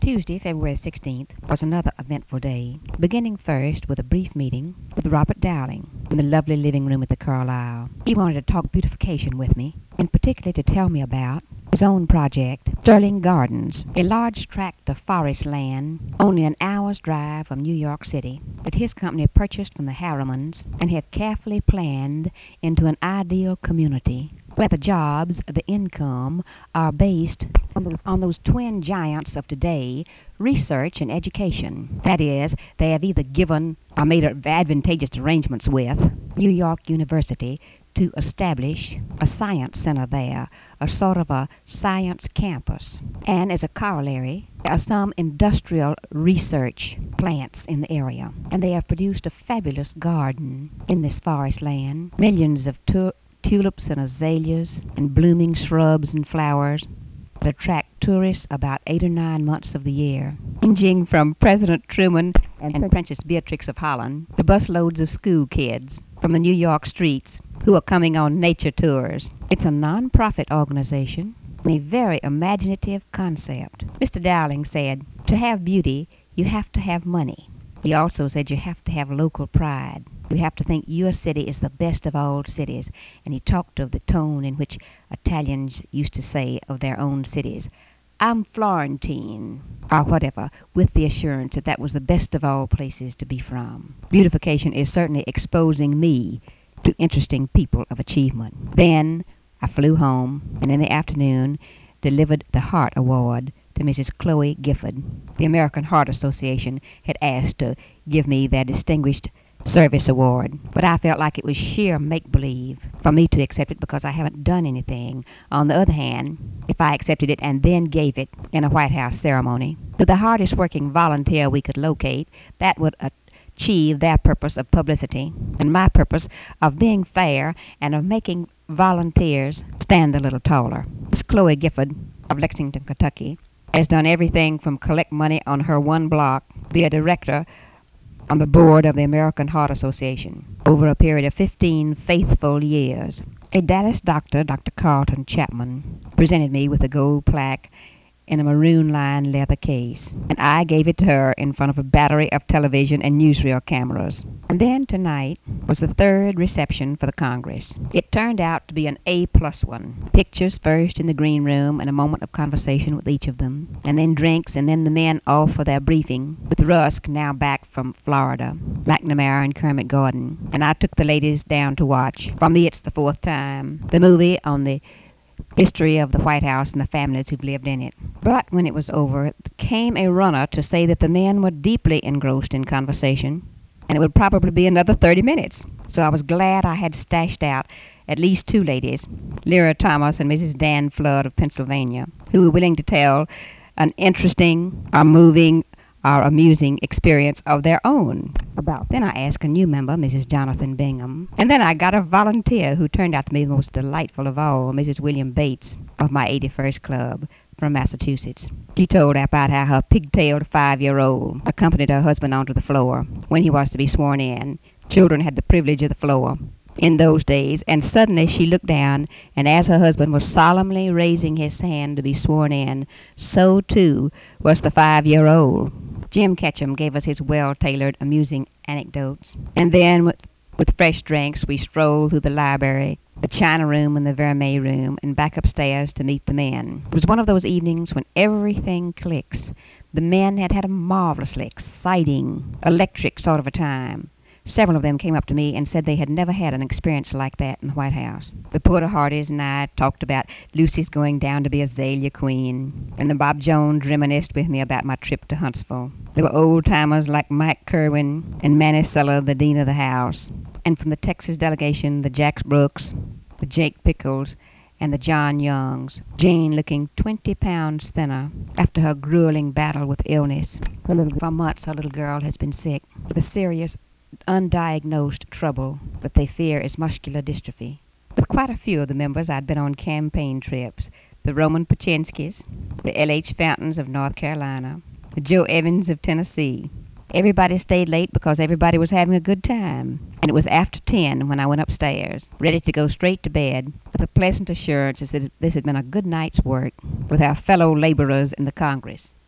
Tuesday, February 16th, was another eventful day, beginning first with a brief meeting with Robert Dowling in the lovely living room at the Carlisle. He wanted to talk beautification with me, and particularly to tell me about his own project, Sterling Gardens, a large tract of forest land only an hour's drive from New York City that his company purchased from the Harrimans and have carefully planned into an ideal community where the jobs, the income, are based on those twin giants of today, research and education. That is, they have either given or made advantageous arrangements with New York University to establish a science center there, a sort of a science campus. And as a corollary, there are some industrial research plants in the area, and they have produced a fabulous garden in this forest land, millions of tulips and azaleas and blooming shrubs and flowers that attract tourists about 8 or 9 months of the year, ranging from President Truman and Princess Beatrix of Holland to busloads of school kids from the New York streets who are coming on nature tours. It's a non-profit organization and a very imaginative concept. Mr. Dowling said, to have beauty, you have to have money. He also said you have to have local pride. You have to think your city is the best of all cities. And he talked of the tone in which Italians used to say of their own cities, I'm Florentine, or whatever, with the assurance that that was the best of all places to be from. Beautification is certainly exposing me to interesting people of achievement. Then I flew home, and in the afternoon delivered the Heart Award to Mrs. Chloe Gifford. The American Heart Association had asked to give me their Distinguished Service Award, but I felt like it was sheer make-believe for me to accept it because I haven't done anything. On the other hand, if I accepted it and then gave it in a White House ceremony to the hardest working volunteer we could locate, that would achieve their purpose of publicity and my purpose of being fair and of making volunteers stand a little taller. Miss Chloe Gifford of Lexington, Kentucky, has done everything from collect money on her one block, be a director on the board of the American Heart Association over a period of 15 faithful years. A Dallas doctor, Dr. Carlton Chapman, presented me with a gold plaque in a maroon-lined leather case, and I gave it to her in front of a battery of television and newsreel cameras. And then tonight was the third reception for the Congress. It turned out to be an A-plus one. Pictures first in the green room and a moment of conversation with each of them, and then drinks, and then the men off for their briefing, with Rusk now back from Florida, McNamara and Kermit Gordon, and I took the ladies down to watch, for me it's the 4th time, the movie on the history of the White House and the families who've lived in it. But when it was over, came a runner to say that the men were deeply engrossed in conversation, and it would probably be another 30 minutes. So I was glad I had stashed out at least 2 ladies, Lyra Thomas and Mrs. Dan Flood of Pennsylvania, who were willing to tell an interesting or moving or amusing experience of their own about. Then I asked a new member, Mrs. Jonathan Bingham, and then I got a volunteer who turned out to be the most delightful of all, Mrs. William Bates of my 81st Club from Massachusetts. She told about how her pigtailed 5-year-old accompanied her husband onto the floor when he was to be sworn in. Children had the privilege of the floor in those days, and suddenly she looked down, and as her husband was solemnly raising his hand to be sworn in, so too was the 5-year-old. Jim Ketchum gave us his well-tailored, amusing anecdotes, and then with fresh drinks we strolled through the library, the china room and the vermeil room, and back upstairs to meet the men. It was one of those evenings when everything clicks. The men had had a marvelously exciting, electric sort of a time. Several of them came up to me and said they had never had an experience like that in the White House. The Porter Hardys and I talked about Lucy's going down to be Azalea Queen, and the Bob Jones reminisced with me about my trip to Huntsville. There were old-timers like Mike Kerwin and Manny Sulla, the dean of the house, and from the Texas delegation, the Jack Brooks, the Jake Pickles, and the John Youngs, Jane looking 20 pounds thinner after her grueling battle with illness. For months her little girl has been sick with a serious undiagnosed trouble that they fear is muscular dystrophy. With quite a few of the members I'd been on campaign trips, the Roman Pachinskis, the L.H. Fountains of North Carolina, the Joe Evans of Tennessee. Everybody stayed late because everybody was having a good time, and it was after 10 when I went upstairs, ready to go straight to bed, with a pleasant assurance that this had been a good night's work with our fellow laborers in the Congress.